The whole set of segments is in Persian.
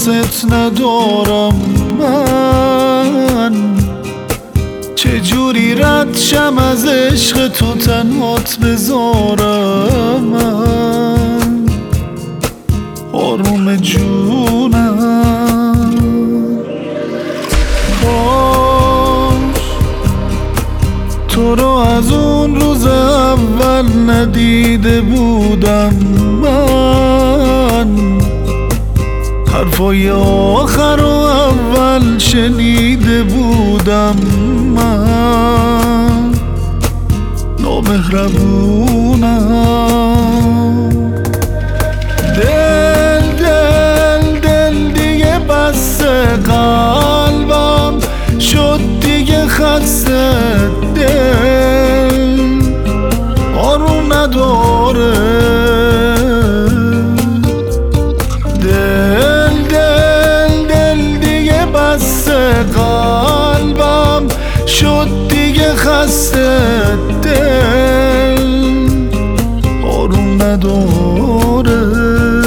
دوست ندارم من، چجوری رد شم از عشق تو تنهات بذارم من، آروم جونم. کاش تو رو از اون روز اول ندیده بودم من، حرفای آخر و اول شنیده بودم من، نامهربونم. دل دل دل دیگه بسته، قلبم شد دیگه خسته، دل آروم نداره، دل دل دل دیگه بسته، قلبم شد دیگه خسته، دل آروم نداره.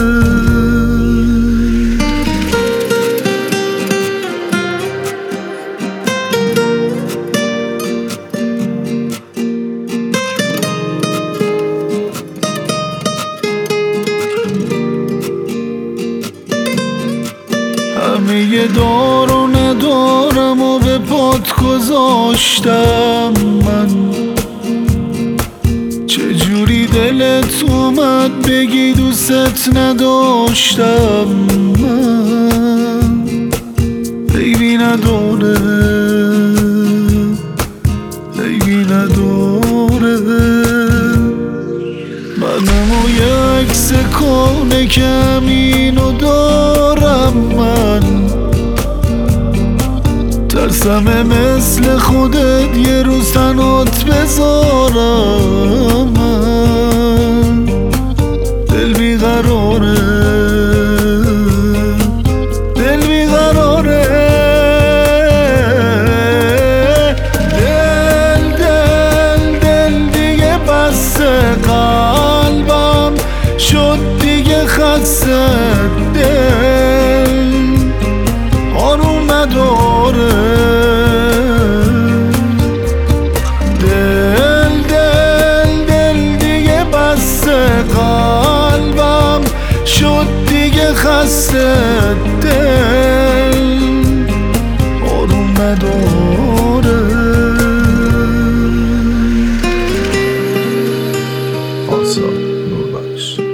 همه دار و ندارم و به پات گذاشتم من، چجوری دلت اومد بگی دوست نداشتم من، عیبی نداره، عیبی نداره، منم و یک سکانه کمینو دارم من، ترسم مثل خودت یه روز تنهات بذارم من، دل بیقراره، دل بیقراره، دل دل دل دیگه بسته، قلبم شد دیگه خسته، دل آروم نداره، دل دل دل دیگه بسته، قلبم شد دیگه خسته، دل آروم نداره. پارسا نوربخش.